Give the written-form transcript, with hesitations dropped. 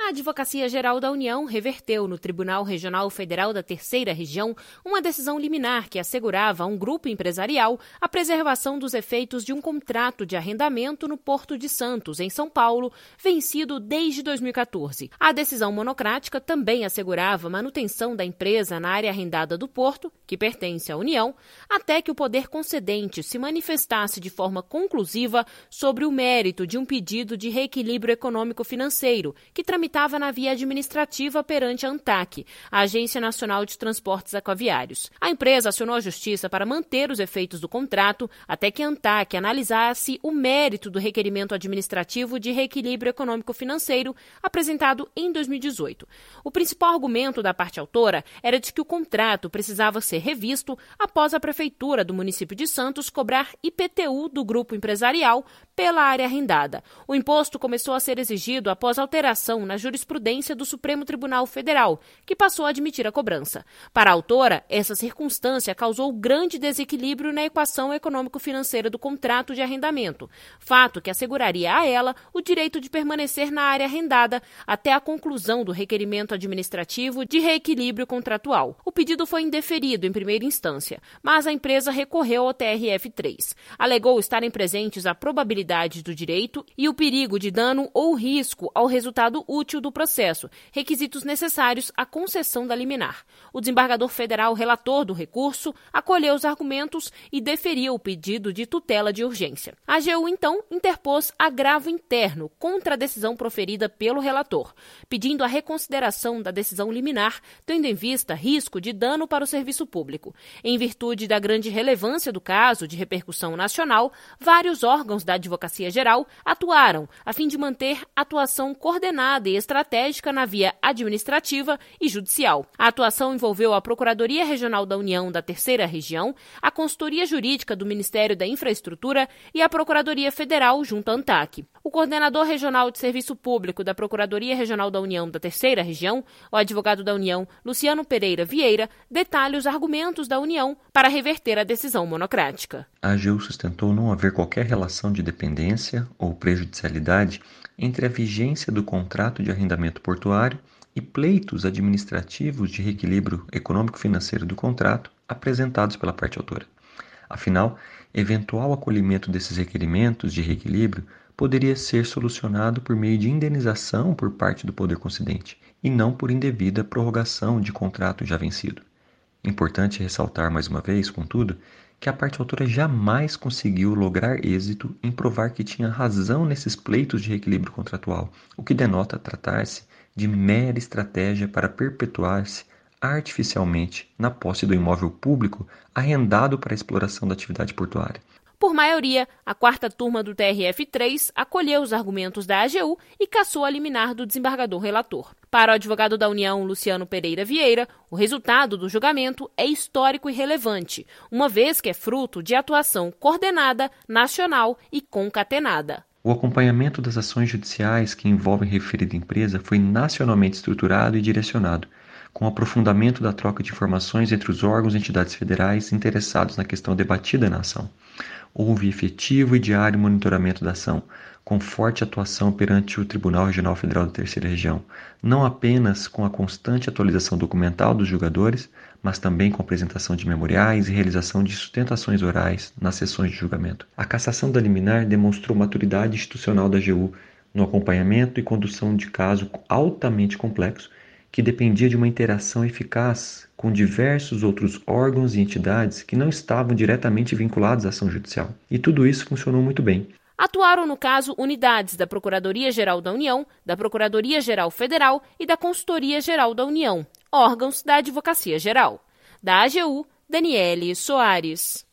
A Advocacia Geral da União reverteu no Tribunal Regional Federal da Terceira Região uma decisão liminar que assegurava a um grupo empresarial a preservação dos efeitos de um contrato de arrendamento no Porto de Santos, em São Paulo, vencido desde 2014. A decisão monocrática também assegurava a manutenção da empresa na área arrendada do Porto, que pertence à União, até que o poder concedente se manifestasse de forma conclusiva sobre o mérito de um pedido de reequilíbrio econômico-financeiro, que tramitava na via administrativa perante a ANTAQ, a Agência Nacional de Transportes Aquaviários. A empresa acionou a Justiça para manter os efeitos do contrato até que a ANTAQ analisasse o mérito do requerimento administrativo de reequilíbrio econômico-financeiro apresentado em 2018. O principal argumento da parte autora era de que o contrato precisava ser revisto após a Prefeitura do município de Santos cobrar IPTU do grupo empresarial pela área arrendada. O imposto começou a ser exigido após alteração na jurisprudência do Supremo Tribunal Federal, que passou a admitir a cobrança. Para a autora, essa circunstância causou grande desequilíbrio na equação econômico-financeira do contrato de arrendamento, fato que asseguraria a ela o direito de permanecer na área arrendada até a conclusão do requerimento administrativo de reequilíbrio contratual. O pedido foi indeferido em primeira instância, mas a empresa recorreu ao TRF3. Alegou estarem presentes a probabilidade do direito e o perigo de dano ou risco ao resultado útil do processo, requisitos necessários à concessão da liminar. O desembargador federal relator do recurso acolheu os argumentos e deferiu o pedido de tutela de urgência. A AGU, então, interpôs agravo interno contra a decisão proferida pelo relator, pedindo a reconsideração da decisão liminar, tendo em vista risco de dano para o serviço público. Em virtude da grande relevância do caso de repercussão nacional, vários órgãos da Advocacia Geral atuaram a fim de manter atuação coordenada e estratégica na via administrativa e judicial. A atuação envolveu a Procuradoria Regional da União da Terceira Região, a Consultoria Jurídica do Ministério da Infraestrutura e a Procuradoria Federal junto à ANTAQ. O coordenador regional de Serviço Público da Procuradoria Regional da União da Terceira Região, o advogado da União, Luciano Pereira Vieira, detalha os argumentos da União para reverter a decisão monocrática. A AGU sustentou não haver qualquer relação de dependência ou prejudicialidade entre a vigência do contrato de arrendamento portuário e pleitos administrativos de reequilíbrio econômico-financeiro do contrato apresentados pela parte autora. Afinal, eventual acolhimento desses requerimentos de reequilíbrio poderia ser solucionado por meio de indenização por parte do poder concedente e não por indevida prorrogação de contrato já vencido. Importante ressaltar mais uma vez, contudo, que a parte autora jamais conseguiu lograr êxito em provar que tinha razão nesses pleitos de reequilíbrio contratual, o que denota tratar-se de mera estratégia para perpetuar-se artificialmente na posse do imóvel público arrendado para a exploração da atividade portuária. Por maioria, a quarta turma do TRF3 acolheu os argumentos da AGU e cassou a liminar do desembargador relator. Para o advogado da União, Luciano Pereira Vieira, o resultado do julgamento é histórico e relevante, uma vez que é fruto de atuação coordenada, nacional e concatenada. O acompanhamento das ações judiciais que envolvem referida empresa foi nacionalmente estruturado e direcionado, com aprofundamento da troca de informações entre os órgãos e entidades federais interessados na questão debatida na ação. Houve efetivo e diário monitoramento da ação, com forte atuação perante o Tribunal Regional Federal da Terceira Região, não apenas com a constante atualização documental dos julgadores, mas também com apresentação de memoriais e realização de sustentações orais nas sessões de julgamento. A cassação da liminar demonstrou maturidade institucional da AGU no acompanhamento e condução de caso altamente complexo, que dependia de uma interação eficaz com diversos outros órgãos e entidades que não estavam diretamente vinculados à ação judicial. E tudo isso funcionou muito bem. Atuaram no caso unidades da Procuradoria-Geral da União, da Procuradoria-Geral Federal e da Consultoria-Geral da União, órgãos da Advocacia Geral. Da AGU, Daniele Soares.